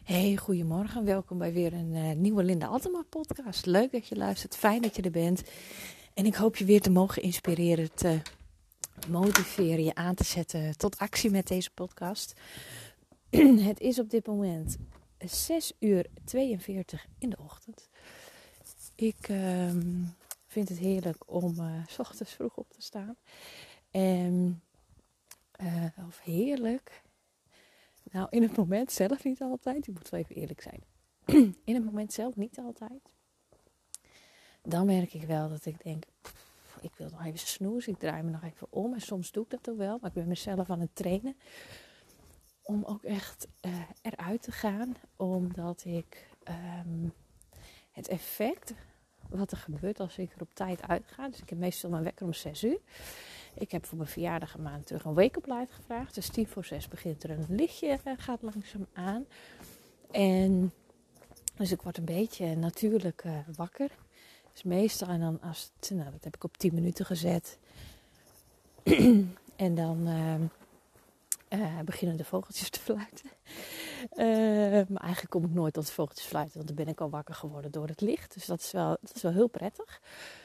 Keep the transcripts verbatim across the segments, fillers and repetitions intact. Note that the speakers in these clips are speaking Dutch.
Hey, goedemorgen. Welkom bij weer een uh, nieuwe Linda Altema podcast. Leuk dat je luistert. Fijn dat je er bent. En ik hoop je weer te mogen inspireren, te motiveren, je aan te zetten tot actie met deze podcast. Het is op dit moment zes uur tweeënveertig in de ochtend. Ik uh, vind het heerlijk om uh, 's ochtends vroeg op te staan. En, uh, of heerlijk... Nou, in het moment zelf niet altijd. Ik moet wel even eerlijk zijn. In het moment zelf niet altijd. Dan merk ik wel dat ik denk... Pff, ik wil nog even snoezen. Ik draai me nog even om. En soms doe ik dat ook wel. Maar ik ben mezelf aan het trainen. Om ook echt uh, eruit te gaan. Omdat ik um, het effect... Wat er gebeurt als ik er op tijd uitga. Dus ik heb meestal mijn wekker om zes uur. Ik heb voor mijn verjaardag een maand terug een wake-up light gevraagd. Dus tien voor zes begint er een lichtje, uh, gaat langzaam aan. En dus ik word een beetje natuurlijk uh, wakker. Dus meestal, en dan als het, nou, dat heb ik op tien minuten gezet. En dan uh, uh, beginnen de vogeltjes te fluiten. Uh, maar eigenlijk kom ik nooit tot de vogeltjes fluiten, want dan ben ik al wakker geworden door het licht. Dus dat is wel, dat is wel heel prettig.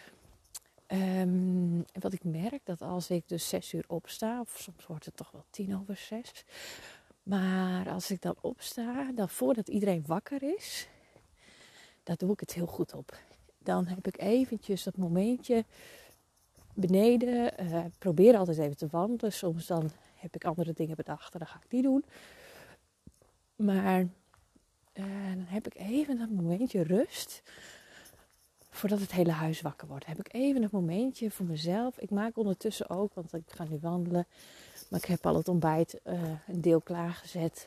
Um, en wat ik merk, dat als ik dus zes uur opsta, of soms wordt het toch wel tien over zes. Maar als ik dan opsta, dan voordat iedereen wakker is, daar doe ik het heel goed op. Dan heb ik eventjes dat momentje beneden. Uh, probeer altijd even te wandelen. Soms dan heb ik andere dingen bedacht en dan ga ik die doen. Maar uh, dan heb ik even dat momentje rust. Voordat het hele huis wakker wordt, heb ik even een momentje voor mezelf. Ik maak ondertussen ook, want ik ga nu wandelen. Maar ik heb al het ontbijt uh, een deel klaargezet.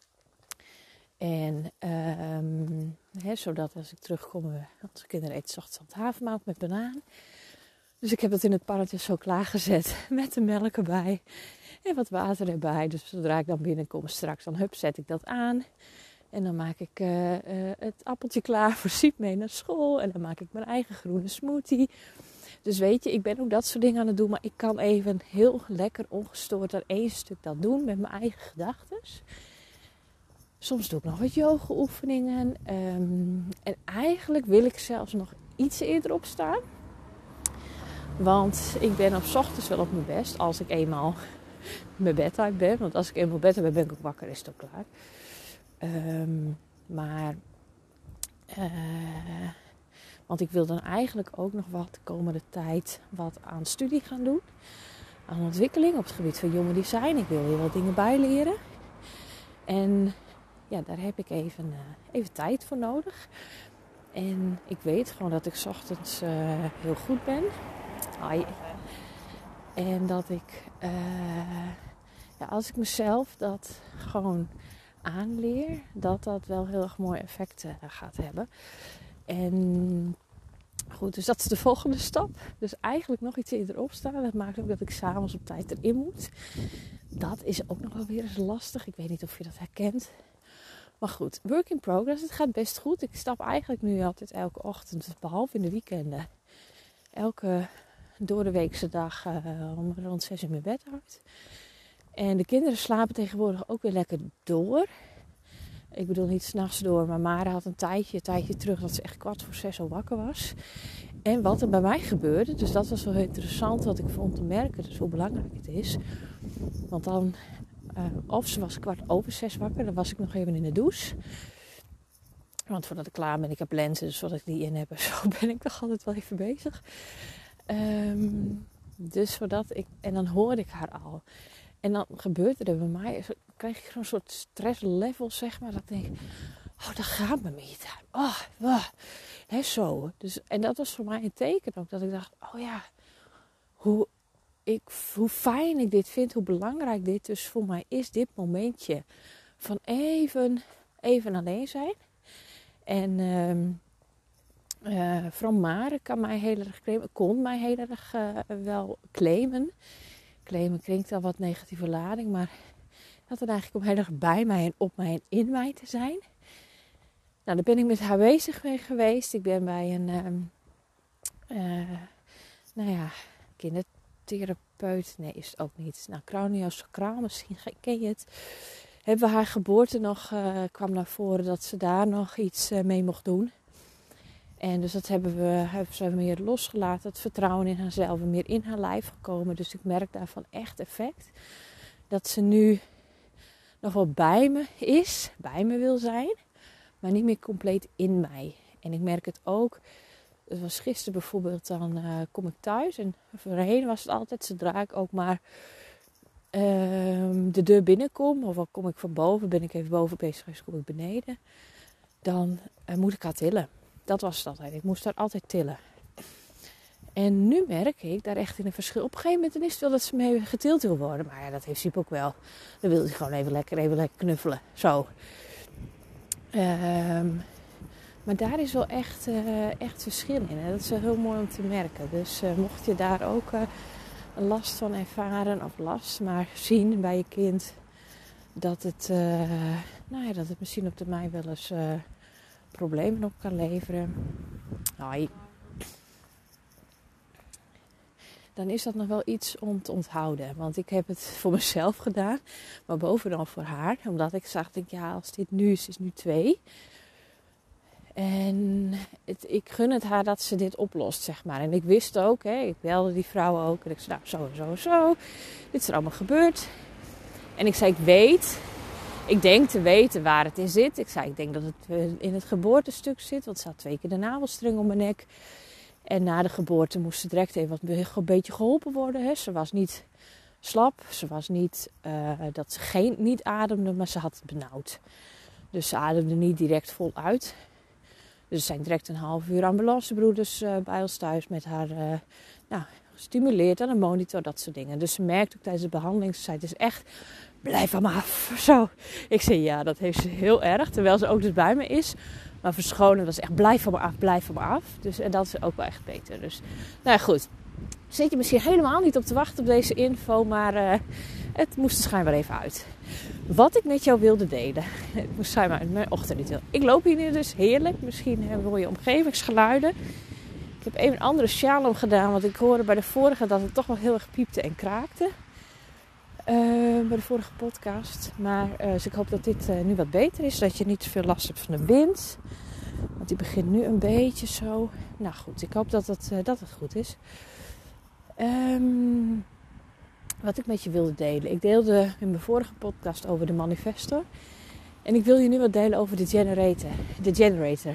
En um, hè, zodat als ik terugkom, onze kinderen eten 's ochtends altijd havermout met banaan. Dus ik heb dat in het pannetje zo klaargezet met de melk erbij. En wat water erbij. Dus zodra ik dan binnenkom straks, dan hup, zet ik dat aan. En dan maak ik uh, uh, het appeltje klaar voor Siep mee naar school. En dan maak ik mijn eigen groene smoothie. Dus weet je, ik ben ook dat soort dingen aan het doen. Maar ik kan even heel lekker ongestoord aan één stuk dat doen met mijn eigen gedachten. Soms doe ik nog wat yoga-oefeningen. Um, en eigenlijk wil ik zelfs nog iets eerder opstaan. Want ik ben op 's ochtends wel op mijn best als ik eenmaal mijn bed uit ben. Want als ik eenmaal bed uit ben, ben ik ook wakker, is het ook klaar. Um, maar, uh, want ik wil dan eigenlijk ook nog wat de komende tijd wat aan studie gaan doen. Aan ontwikkeling op het gebied van human design. Ik wil hier wat dingen bijleren. En ja, daar heb ik even, uh, even tijd voor nodig. En ik weet gewoon dat ik 's ochtends uh, heel goed ben. Hoi. En dat ik, uh, ja, als ik mezelf dat gewoon aanleer, dat dat wel heel erg mooie effecten gaat hebben. En goed, dus dat is de volgende stap. Dus eigenlijk nog iets eerder opstaan. Dat maakt ook dat ik 's avonds op tijd erin moet. Dat is ook nog wel weer eens lastig. Ik weet niet of je dat herkent. Maar goed, work in progress. Het gaat best goed. Ik stap eigenlijk nu altijd elke ochtend, behalve in de weekenden, elke door de weekse dag uh, om rond zes uur mijn bed uit. En de kinderen slapen tegenwoordig ook weer lekker door. Ik bedoel niet 's nachts door, maar Mara had een tijdje, een tijdje terug dat ze echt kwart voor zes al wakker was. En wat er bij mij gebeurde, dus dat was wel heel interessant wat ik vond te merken, dus hoe belangrijk het is. Want dan, uh, of ze was kwart over zes wakker, dan was ik nog even in de douche. Want voordat ik klaar ben, ik heb lenzen, dus voordat ik die in heb, zo ben ik toch altijd wel even bezig. Um, dus voordat ik, en dan hoorde ik haar al. En dan gebeurde er bij mij, krijg ik zo'n soort stresslevel, zeg maar. Dat ik denk, oh, dat gaat me niet. Oh, oh. He, zo. Dus, en dat was voor mij een teken ook. Dat ik dacht, oh ja, hoe, ik, hoe fijn ik dit vind. Hoe belangrijk dit dus voor mij is. Dit momentje van even, even alleen zijn. En um, uh, vooral Mare kan mij heel erg claimen. Kon mij heel erg uh, wel claimen. Claimen klinkt al wat negatieve lading, maar dat het eigenlijk om heel erg bij mij en op mij en in mij te zijn. Nou, daar ben ik met haar bezig mee geweest. Ik ben bij een, um, uh, nou ja, kindertherapeut. Nee, is het ook niet. Nou, craniosacraal, misschien ken je het. hebben we haar geboorte nog, uh, kwam naar voren dat ze daar nog iets uh, mee mocht doen. En dus dat hebben we, hebben ze meer losgelaten. Het vertrouwen in haarzelf en meer in haar lijf gekomen. Dus ik merk daarvan echt effect. Dat ze nu nog wel bij me is, bij me wil zijn, maar niet meer compleet in mij. En ik merk het ook. Het was gisteren bijvoorbeeld, dan uh, kom ik thuis en voorheen was het altijd, zodra ik ook maar uh, de deur binnenkom, of al kom ik van boven, ben ik even boven bezig geweest, kom ik beneden, dan uh, moet ik haar tillen. Dat was het altijd. Ik moest haar altijd tillen. En nu merk ik daar echt in een verschil. Op een gegeven moment is het wel dat ze mee getild wil worden. Maar ja, dat heeft Siep ook wel. Dan wil hij gewoon even lekker, even lekker knuffelen. Zo. Um, maar daar is wel echt, uh, echt verschil in. En dat is wel heel mooi om te merken. Dus uh, mocht je daar ook uh, last van ervaren. Of last, maar zien bij je kind. Dat het, uh, nou ja, dat het misschien op termijn wel eens uh, problemen op kan leveren. Hoi. Dan is dat nog wel iets om te onthouden. Want ik heb het voor mezelf gedaan. Maar bovenal voor haar. Omdat ik zag, denk, ja, als dit nu is, is nu twee. En het, ik gun het haar dat ze dit oplost, zeg maar. En ik wist ook, hè, ik belde die vrouwen ook. En ik zei, nou, zo en zo en zo. Dit is er allemaal gebeurd. En ik zei, ik weet, ik denk te weten waar het in zit. Ik zei, ik denk dat het in het geboortestuk zit. Want ze had twee keer de navelstreng om mijn nek. En na de geboorte moest ze direct even wat een beetje geholpen worden. Hè. Ze was niet slap. Ze was niet uh, dat ze geen, niet ademde, maar ze had het benauwd. Dus ze ademde niet direct voluit. Dus er zijn direct een half uur ambulancebroeders uh, bij ons thuis met haar uh, nou, gestimuleerd aan een monitor, dat soort dingen. Dus ze merkte ook tijdens de behandeling, ze zei, het is echt, blijf van me af. Zo. Ik zei, ja, dat heeft ze heel erg, terwijl ze ook dus bij me is. Maar verschonen was echt, blijf van me af, blijf van me af. Dus, en dat is ook wel echt beter. Dus, nou ja, goed. Zit je misschien helemaal niet op te wachten op deze info, maar uh, het moest er schijnbaar even uit. Wat ik met jou wilde delen. Het moest schijnbaar uit mijn ochtendritueel. Ik loop hier nu dus heerlijk. Misschien hoor je omgevingsgeluiden. Ik heb even een andere sjaal om gedaan, want ik hoorde bij de vorige dat het toch wel heel erg piepte en kraakte. Uh, bij de vorige podcast. Maar uh, dus ik hoop dat dit uh, nu wat beter is. Dat je niet zoveel last hebt van de wind. Want die begint nu een beetje zo. Nou goed, ik hoop dat het, uh, dat het goed is. Um, wat ik met je wilde delen. Ik deelde in mijn vorige podcast over de manifesto. En ik wil je nu wat delen over de generator. De generator.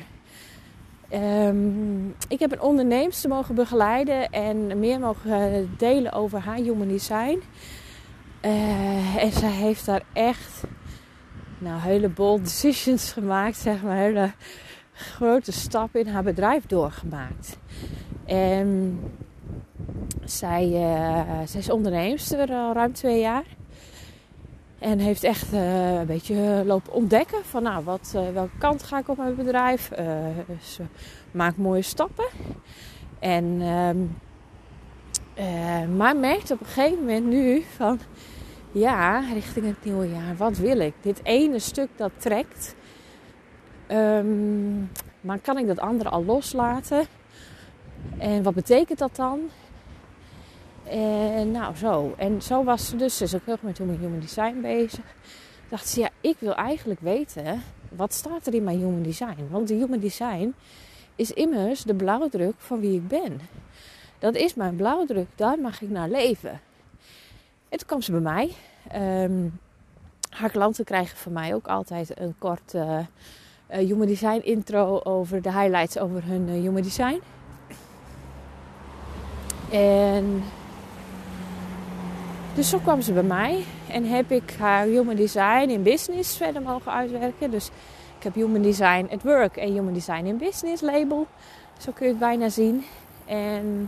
Um, ik heb een onderneemster mogen begeleiden. En meer mogen delen over haar human design. Uh, en zij heeft daar echt nou, hele bold decisions gemaakt. Zeg maar, hele grote stappen in haar bedrijf doorgemaakt. En zij, uh, zij is onderneemster al ruim twee jaar. En heeft echt uh, een beetje lopen ontdekken van nou, wat, uh, welke kant ga ik op mijn bedrijf. Uh, ze maakt mooie stappen. En, uh, uh, maar merkt op een gegeven moment nu van ja, richting het nieuwe jaar, wat wil ik? Dit ene stuk dat trekt. Um, maar kan ik dat andere al loslaten? En wat betekent dat dan? En nou zo. En zo was ze dus. Ze is ook heel erg met human design bezig. Dacht ze, ja, ik wil eigenlijk weten, wat staat er in mijn human design? Want de human design is immers de blauwdruk van wie ik ben. Dat is mijn blauwdruk, daar mag ik naar leven. En toen kwam ze bij mij. Um, haar klanten krijgen van mij ook altijd een kort uh, uh, human design intro over de highlights over hun uh, human design. En dus zo kwam ze bij mij en heb ik haar human design in business verder mogen uitwerken. Dus ik heb human design at work en human design in business label. Zo kun je het bijna zien. En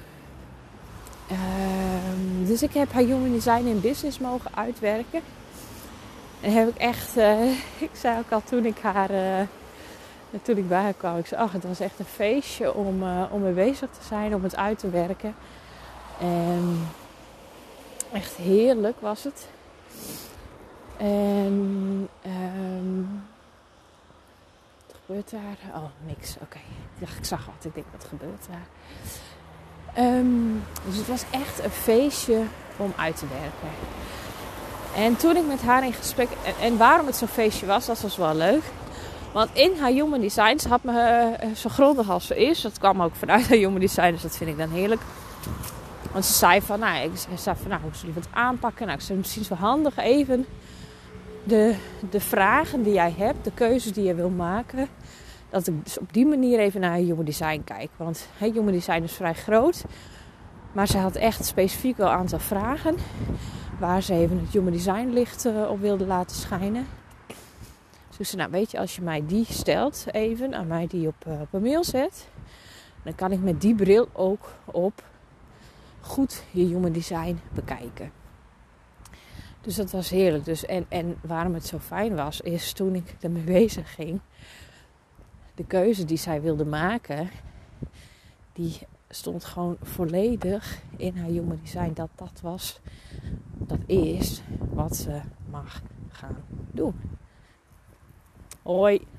uh, dus ik heb haar human design in business mogen uitwerken. En heb ik echt, uh, ik zei ook al toen ik haar, uh, toen ik bij haar kwam, ik zei, ach, het was echt een feestje om, uh, om mee bezig te zijn, om het uit te werken. En echt heerlijk was het. En um, wat gebeurt daar? Oh, niks. Oké. Okay. Ik dacht, ik zag wat. Ik denk, wat gebeurt daar? Um, dus het was echt een feestje om uit te werken. En toen ik met haar in gesprek... En, en waarom het zo'n feestje was, dat was wel leuk. Want in haar Human Design, ze had me uh, zo grondig als ze is. Dat kwam ook vanuit haar Human Design, dus dat vind ik dan heerlijk. Want ze zei van, nou, ik zei van, nou, hoe zullen we het aanpakken? Nou, ik zei, misschien is het wel handig even de, de vragen die jij hebt, de keuzes die je wil maken, dat ik dus op die manier even naar je Human Design kijk. Want hey, Human Design is vrij groot, maar ze had echt specifiek wel een aantal vragen waar ze even het Human Design licht uh, op wilde laten schijnen. Dus ik zei, nou weet je, als je mij die stelt even, aan mij die op, uh, op een mail zet, dan kan ik met die bril ook op goed je Human Design bekijken. Dus dat was heerlijk. Dus en, en waarom het zo fijn was, is toen ik ermee bezig ging, de keuze die zij wilde maken, die stond gewoon volledig in haar Human Design. Dat dat was, dat is wat ze mag gaan doen. Hoi.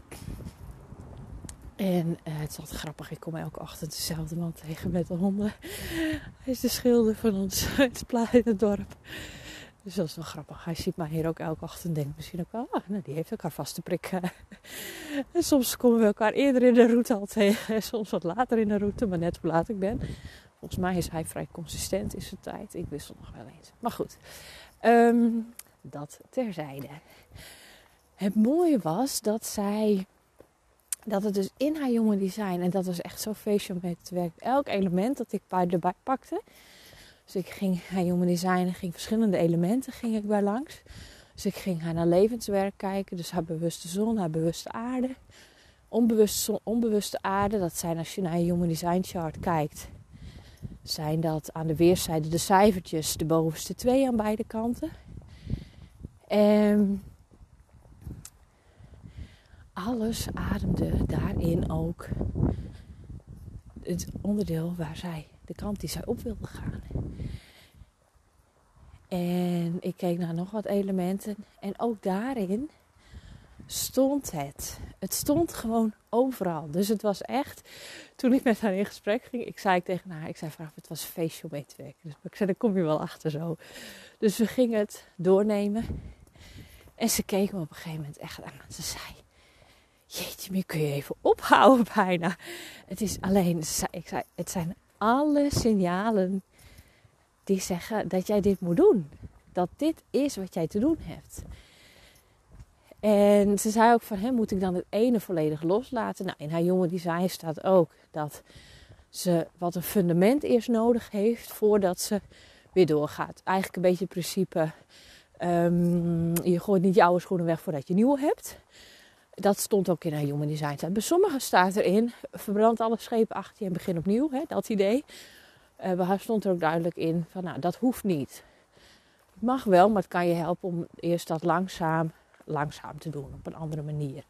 En uh, het is altijd grappig, ik kom elke ochtend dezelfde man tegen met de honden. Hij is de schilder van ons in het dorp. Dus dat is wel grappig. Hij ziet mij hier ook elke ochtend en denkt misschien ook wel, ah, nou, die heeft elkaar vaste prik. En soms komen we elkaar eerder in de route al tegen. En soms wat later in de route, maar net hoe laat ik ben. Volgens mij is hij vrij consistent in zijn tijd. Ik wissel nog wel eens. Maar goed, um, dat terzijde. Het mooie was dat zij... Dat het dus in haar Human Design, en dat was echt zo feestje om mee te werken. Elk element dat ik bij erbij pakte. Dus ik ging haar Human Design, ging verschillende elementen ging ik bij langs. Dus ik ging haar naar levenswerk kijken. Dus haar bewuste zon, haar bewuste aarde. Onbewuste zon, onbewuste aarde. Dat zijn als je naar je Human Design chart kijkt. Zijn dat aan de weerszijde de cijfertjes, de bovenste twee aan beide kanten. En... alles ademde daarin ook het onderdeel waar zij, de kant die zij op wilde gaan. En ik keek naar nog wat elementen en ook daarin stond het. Het stond gewoon overal. Dus het was echt, toen ik met haar in gesprek ging, ik zei tegen haar, ik zei vanaf het was een feestje om mee te werken. Dus ik zei, daar kom je wel achter zo. Dus we gingen het doornemen en ze keek me op een gegeven moment echt aan. Ze zei, jeetje, maar kun je even ophouden bijna. Het is alleen, ik zei, het zijn alle signalen die zeggen dat jij dit moet doen. Dat dit is wat jij te doen hebt. En ze zei ook van, hè, moet ik dan het ene volledig loslaten? Nou, in haar Human Design staat ook dat ze wat een fundament eerst nodig heeft voordat ze weer doorgaat. Eigenlijk een beetje het principe, um, je gooit niet je oude schoenen weg voordat je nieuwe hebt. Dat stond ook in haar Human Design. Bij sommigen staat erin, verbrand alle schepen achter je en begin opnieuw. Hè, dat idee. Uh, bij haar stond er ook duidelijk in van, nou, dat hoeft niet. Het mag wel, maar het kan je helpen om eerst dat langzaam, langzaam te doen. Op een andere manier.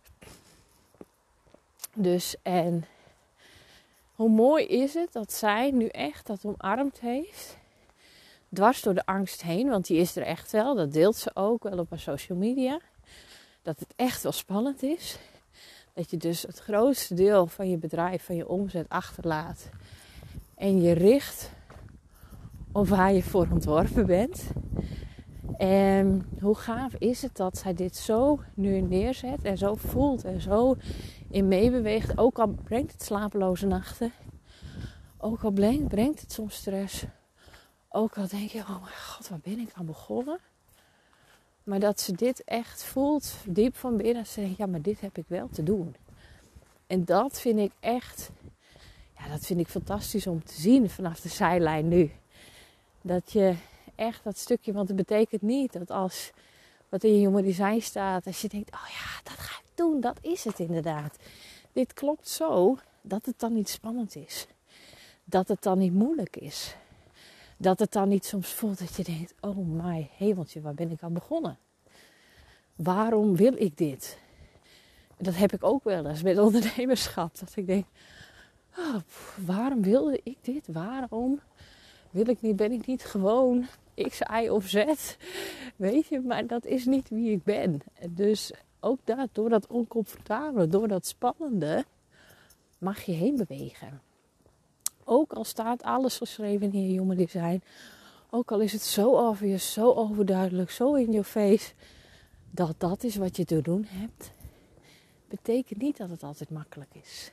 Dus, en hoe mooi is het dat zij nu echt dat omarmd heeft. Dwars door de angst heen, want die is er echt wel. Dat deelt ze ook wel op haar social media. Dat het echt wel spannend is. Dat je dus het grootste deel van je bedrijf, van je omzet achterlaat. En je richt op waar je voor ontworpen bent. En hoe gaaf is het dat zij dit zo nu neerzet en zo voelt en zo in meebeweegt. Ook al brengt het slapeloze nachten. Ook al brengt het soms stress. Ook al denk je, oh mijn god, waar ben ik aan begonnen? Maar dat ze dit echt voelt, diep van binnen. Ze denkt, ja, maar dit heb ik wel te doen. En dat vind ik echt, ja, dat vind ik fantastisch om te zien vanaf de zijlijn nu. Dat je echt dat stukje, want het betekent niet dat als wat in je Human Design staat, als je denkt, oh ja, dat ga ik doen, dat is het inderdaad. Dit klopt zo, dat het dan niet spannend is. Dat het dan niet moeilijk is. Dat het dan niet soms voelt dat je denkt, oh my hemeltje, waar ben ik aan begonnen? Waarom wil ik dit? Dat heb ik ook wel eens met ondernemerschap. Dat ik denk, oh, waarom wilde ik dit? Waarom wil ik niet, ben ik niet gewoon X, Y of Z? Weet je, maar dat is niet wie ik ben. Dus ook dat, door dat oncomfortabele, door dat spannende, mag je heen bewegen. Ook al staat alles geschreven in je Human Design. Ook al is het zo obvious, zo overduidelijk, zo in your face, dat dat is wat je te doen hebt, betekent niet dat het altijd makkelijk is.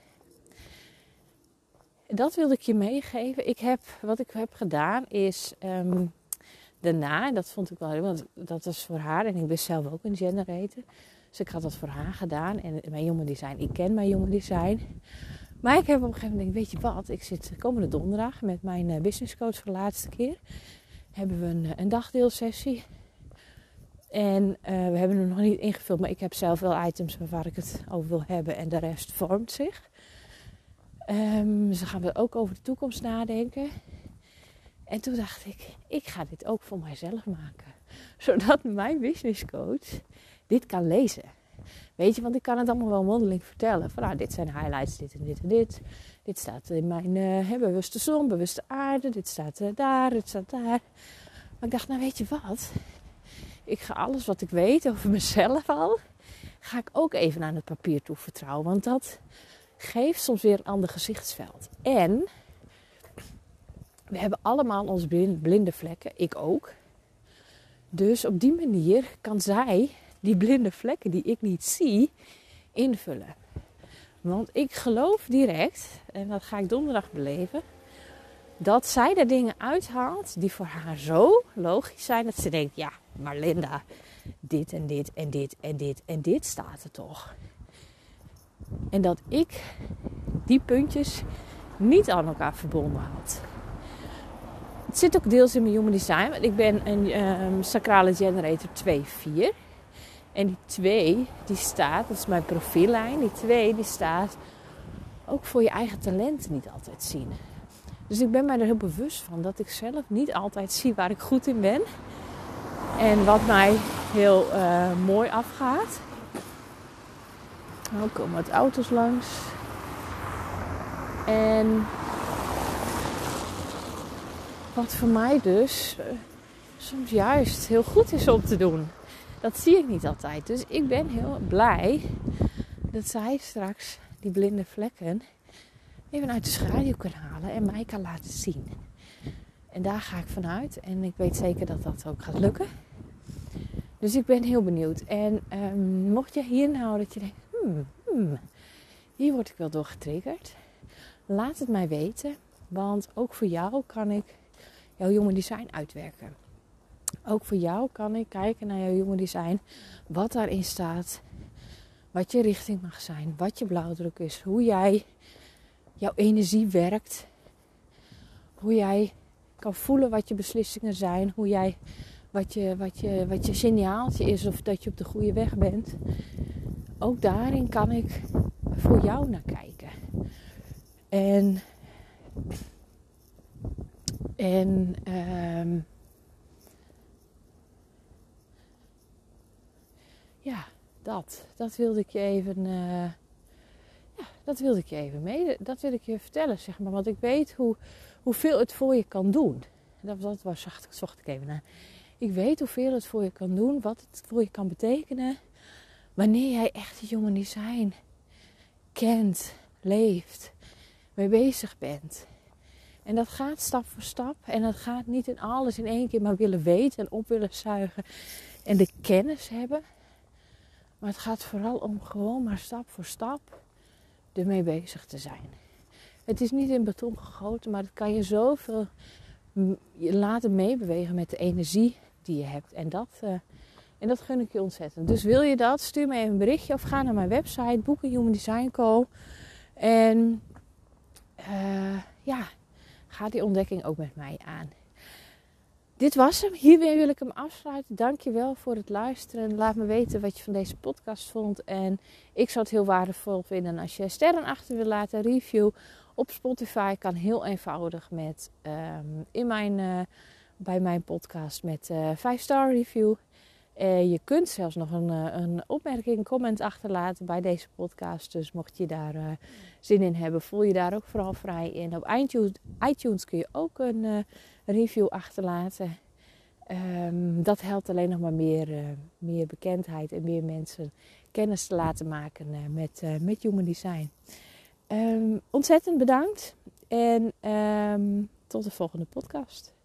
Dat wilde ik je meegeven. Ik heb, wat ik heb gedaan is um, daarna, en dat vond ik wel heel, want dat was voor haar en ik ben zelf ook een generator. Dus ik had dat voor haar gedaan en mijn Human Design, ik ken mijn Human Design. Maar ik heb op een gegeven moment gedacht, weet je wat, ik zit komende donderdag met mijn business coach voor de laatste keer. Hebben we een, een dagdeelsessie. En uh, we hebben hem nog niet ingevuld, maar ik heb zelf wel items waar ik het over wil hebben en de rest vormt zich. Um, dus dan gaan we ook over de toekomst nadenken. En toen dacht ik, ik ga dit ook voor mijzelf maken. Zodat mijn business coach dit kan lezen. Weet je, want ik kan het allemaal wel mondeling vertellen. Van nou, dit zijn highlights, dit en dit en dit. Dit staat in mijn uh, bewuste zon, bewuste aarde. Dit staat uh, daar, dit staat daar. Maar ik dacht, nou weet je wat? Ik ga alles wat ik weet over mezelf al, ga ik ook even aan het papier toe vertrouwen. Want dat geeft soms weer een ander gezichtsveld. En we hebben allemaal onze blinde vlekken, ik ook. Dus op die manier kan zij die blinde vlekken die ik niet zie, invullen. Want ik geloof direct, en dat ga ik donderdag beleven, dat zij er dingen uithaalt die voor haar zo logisch zijn, dat ze denkt, ja, maar Linda, dit en dit en dit en dit en dit staat er toch. En dat ik die puntjes niet aan elkaar verbonden had. Het zit ook deels in mijn Human Design, want ik ben een um, Sacrale Generator twee vier. En die twee, die staat, dat is mijn profiellijn, die twee, die staat ook voor je eigen talenten niet altijd zien. Dus ik ben mij er heel bewust van dat ik zelf niet altijd zie waar ik goed in ben. En wat mij heel uh, mooi afgaat. Nou komen wat auto's langs. En wat voor mij dus uh, soms juist heel goed is om te doen. Dat zie ik niet altijd. Dus ik ben heel blij dat zij straks die blinde vlekken even uit de schaduw kan halen en mij kan laten zien. En daar ga ik vanuit. En ik weet zeker dat dat ook gaat lukken. Dus ik ben heel benieuwd. En um, mocht je hier nou dat je denkt, hmm, hmm, hier word ik wel door getriggerd. Laat het mij weten. Want ook voor jou kan ik jouw Human Design uitwerken. Ook voor jou kan ik kijken naar jouw Human Design. Wat daarin staat. Wat je richting mag zijn. Wat je blauwdruk is. Hoe jij jouw energie werkt. Hoe jij kan voelen wat je beslissingen zijn. Hoe jij, wat je, wat je, wat je signaaltje is of dat je op de goede weg bent. Ook daarin kan ik voor jou naar kijken. En... En... Um, ja, dat. Dat wilde ik je even... Uh, ja, dat wilde ik je even mede... Dat wil ik je vertellen, zeg maar. Want ik weet hoe, hoeveel het voor je kan doen. Dat, dat was, zocht, zocht ik even naar. Ik weet hoeveel het voor je kan doen. Wat het voor je kan betekenen. Wanneer jij echt het Human Design kent, leeft, mee bezig bent. En dat gaat stap voor stap. En dat gaat niet in alles in één keer maar willen weten en op willen zuigen. En de kennis hebben. Maar het gaat vooral om gewoon maar stap voor stap ermee bezig te zijn. Het is niet in beton gegoten, maar het kan je zoveel laten meebewegen met de energie die je hebt. En dat, uh, en dat gun ik je ontzettend. Dus wil je dat, stuur me even een berichtje of ga naar mijn website, boek een Human Design Call. En uh, ja, ga die ontdekking ook met mij aan. Dit was hem. Hiermee wil ik hem afsluiten. Dank je wel voor het luisteren. Laat me weten wat je van deze podcast vond. En ik zou het heel waardevol vinden als je sterren achter wil laten. Review op Spotify kan heel eenvoudig met um, in mijn, uh, bij mijn podcast met uh, vijf star review. Uh, je kunt zelfs nog een, uh, een opmerking, een comment achterlaten bij deze podcast. Dus mocht je daar uh, zin in hebben, voel je daar ook vooral vrij in. Op iTunes, iTunes kun je ook een uh, review achterlaten. Um, dat helpt alleen nog maar meer, uh, meer bekendheid en meer mensen kennis te laten maken uh, met, uh, met Human Design. Um, ontzettend bedankt en um, tot de volgende podcast.